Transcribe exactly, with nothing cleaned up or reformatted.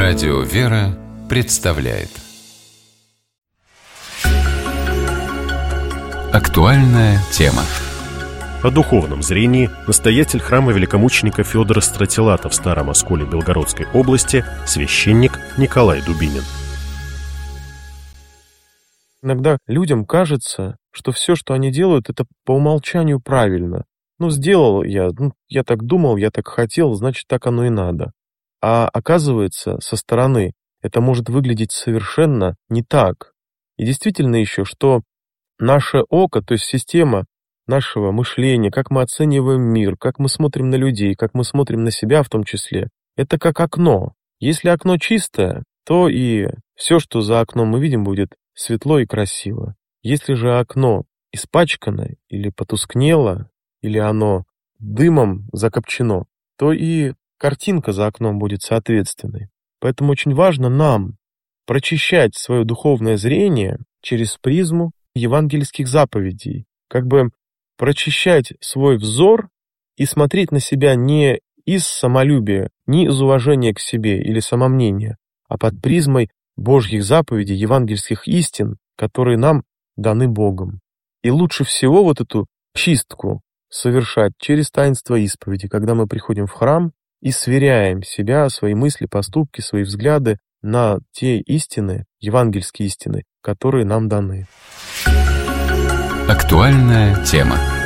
Радио «Вера» представляет актуальная тема. О духовном зрении настоятель храма великомученика Федора Стратилата в Старом Осколе Белгородской области, священник Николай Дубинин. Иногда людям кажется, что все, что они делают, это по умолчанию правильно. Ну, сделал я, ну, я так думал, я так хотел, значит, так оно и надо. А оказывается, со стороны это может выглядеть совершенно не так. И действительно еще, что наше око, то есть система нашего мышления, как мы оцениваем мир, как мы смотрим на людей, как мы смотрим на себя в том числе, это как окно. Если окно чистое, то и все, что за окном мы видим, будет светло и красиво. Если же окно испачкано или потускнело, или оно дымом закопчено, то и картинка за окном будет соответственной. Поэтому очень важно нам прочищать свое духовное зрение через призму евангельских заповедей, как бы прочищать свой взор и смотреть на себя не из самолюбия, не из уважения к себе или самомнения, а под призмой Божьих заповедей, евангельских истин, которые нам даны Богом. И лучше всего вот эту чистку совершать через таинство исповеди, когда мы приходим в храм и сверяем себя, свои мысли, поступки, свои взгляды на те истины, евангельские истины, которые нам даны. Актуальная тема.